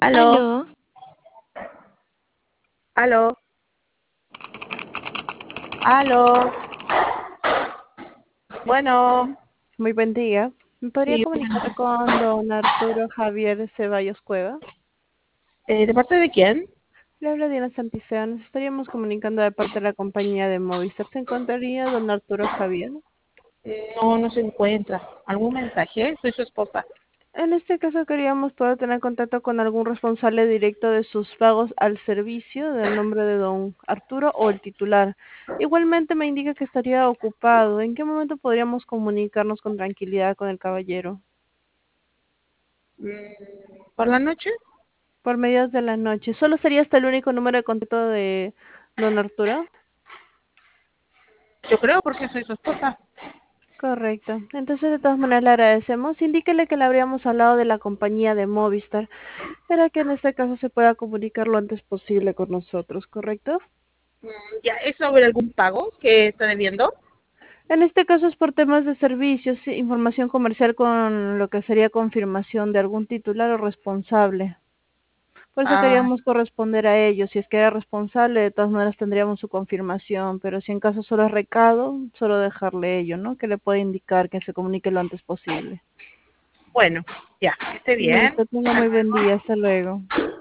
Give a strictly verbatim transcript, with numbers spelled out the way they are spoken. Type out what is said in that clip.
Aló, Aló, aló, aló. Bueno, muy buen día. ¿Me podría sí, comunicar con don Arturo Javier Ceballos Cueva? eh, ¿de parte de quién? Le habla Diana Santillán. Nos estaríamos comunicando de parte de la compañía de Movistar. ¿Se encontraría don Arturo Javier? No, no se encuentra. ¿Algún mensaje? Soy su esposa. En este caso queríamos poder tener contacto con algún responsable directo de sus pagos al servicio del nombre de don Arturo o el titular. Igualmente me indica que estaría ocupado. ¿En qué momento podríamos comunicarnos con tranquilidad con el caballero? Mm, ¿Por la noche? Por medios de la noche. ¿Solo sería este el único número de contacto de don Arturo? Yo creo porque soy su esposa. Correcto. Entonces, de todas maneras, le agradecemos. Indíquele que le habríamos hablado de la compañía de Movistar para que en este caso se pueda comunicar lo antes posible con nosotros, ¿correcto? Mm, ¿Ya es sobre algún pago que está debiendo? En este caso es por temas de servicios, sí, información comercial con lo que sería confirmación de algún titular o responsable. Por eso Ah, queríamos corresponder a ellos. Si es que era responsable, de todas maneras tendríamos su confirmación, pero si en caso solo es recado, solo dejarle ello, ¿no? Que le puede indicar que se comunique lo antes posible. bueno, ya, esté bien. Listo, tenga muy buen día, hasta luego.